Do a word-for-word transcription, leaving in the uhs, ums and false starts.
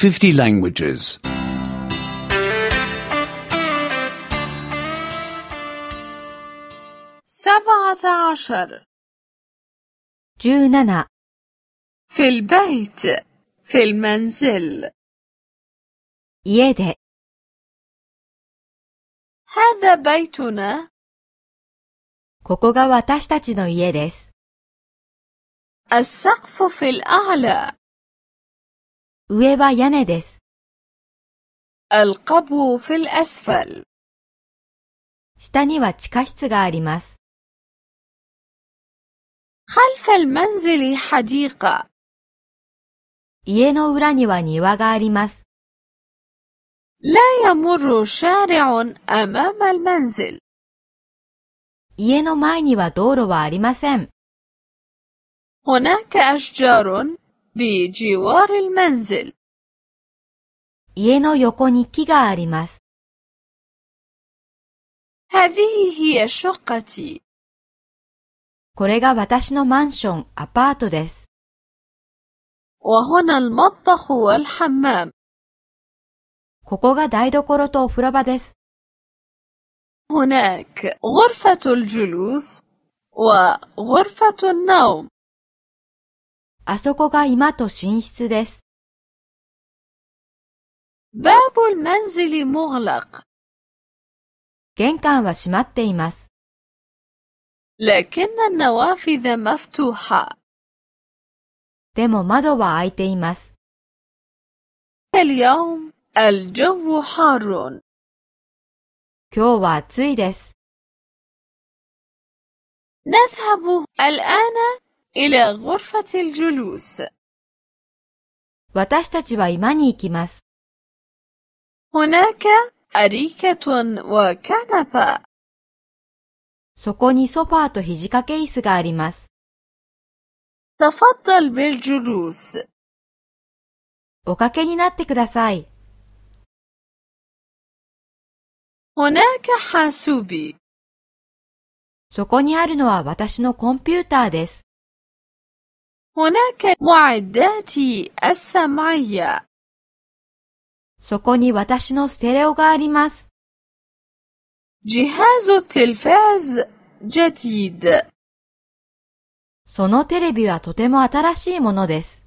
fifty languages. سبعة عشر. じゅうなな في البيت، في المنزل. 家で هذا بيتنا. ここが私たちの家です。 السقف في الأعلى. 上は屋根です。 القبو في الأسفل. 下には地下室があります。 خلف المنزل حديقة. 家の裏には庭があります。 لا يمر شارع أمام المنزل. 家の前には道路はありません。 هناك أشجار بجوار المنزل. 家の横に木があります。 هذه هي شقتي. これが私のマンション、アパートです。 وهنا المطبخ والحمام. ここが台所とお風呂場です。 هناك غرفة الجلوس وغرفة النوم. あそこが居間と寝室です。 باب المنزل مغلق. 玄関は閉まっています。 لكن النوافذ مفتوحة. でも窓は開いています。 اليوم الجو حار. 今日は暑いです。 نذهب الآن إلى غرفة الجلوس. 私たちは居間に行きます。 هناك أريكة وكنبة. そこにソファーと肘掛け椅子があります。 تفضل بالجلوس. おかけになってください。 هناك حاسوبي. そこにあるのは私のコンピューターです。 هناك معداتي السمعية. そこに私のステレオがあります。 جهاز التلفاز جديد. そのテレビはとても新しいものです。